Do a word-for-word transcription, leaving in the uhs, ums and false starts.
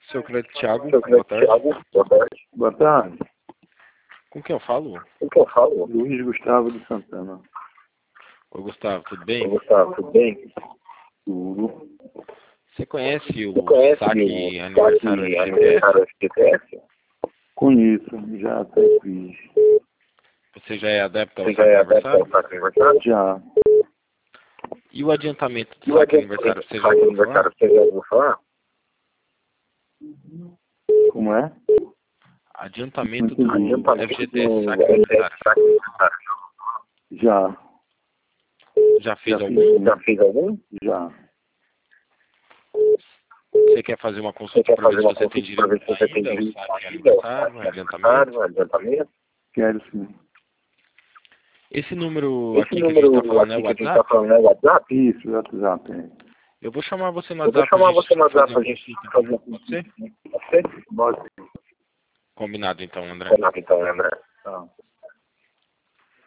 Seu crédito, Thiago. Seu Boa tarde. Thiago, boa tarde. Boa tarde. Com quem eu falo? O que eu falo? Luiz Gustavo de Santana. Oi, Gustavo, tudo bem? Ô, Gustavo, tudo bem? Tudo. Você conhece o Você conhece saque o aniversário saque F G T S? aniversário F G T S? Conheço, já até fiz. Você já é adepto ao Você saque já é adepto aniversário? ao saque aniversário? Já. E o adiantamento E do o saque adiantamento aniversário, do você já saque ouviu falar? aniversário, você já ouviu falar? Como é? Adiantamento do Adiantamento F G T S do saque F G T S aniversário. saque aniversário. Já. Já fez Já algum? fiz. Já fez algum? Já. Você quer fazer uma Você consulta quer para ver fazer se uma você tem consulta para ver direito se você tem ainda ao direito saque ainda ao aniversário, saque adiantamento? aniversário, adiantamento? Quero sim. Esse número Esse aqui que a gente número está falando é o aqui que a gente WhatsApp? está falando é o WhatsApp? Isso, WhatsApp. é. Eu vou chamar você no Eu vou WhatsApp pra chamar gente você no WhatsApp fazer para uma a gente consulta, fazer então. uma Pode ser? consulta. Pode ser? Pode. Combinado então, André. Combinado então, André. Tá.